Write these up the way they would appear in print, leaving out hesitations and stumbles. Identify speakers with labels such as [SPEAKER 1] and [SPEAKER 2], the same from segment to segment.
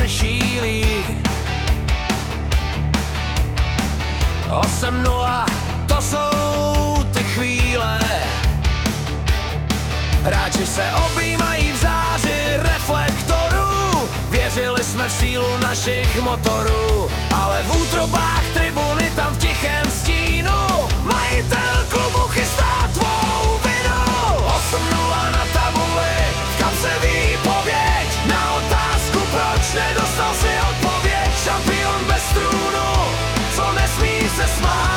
[SPEAKER 1] nešílí. 8:0, to jsou ty chvíle. Hráči se objímají v záři reflektorů. Věřili jsme v sílu našich motorů, ale v útrobách tribuny tam v tichém stínu majitel klubu chystá tvou vinu. 8:0 na tabuli, v kapse výpověď na otázku, proč nedostal si odpověď. Šampion bez trůnu, co nesmí se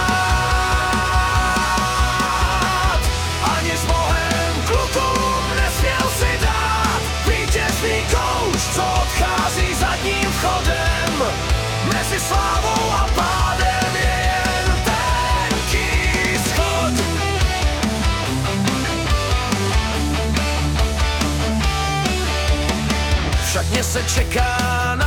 [SPEAKER 1] smát. Ani s Bohem klukům nesměl si dát. Vítězný kouč, co odchází zadním vchodem. Mezi slávou a pádem je jen tenký schod. V šatně se čeká na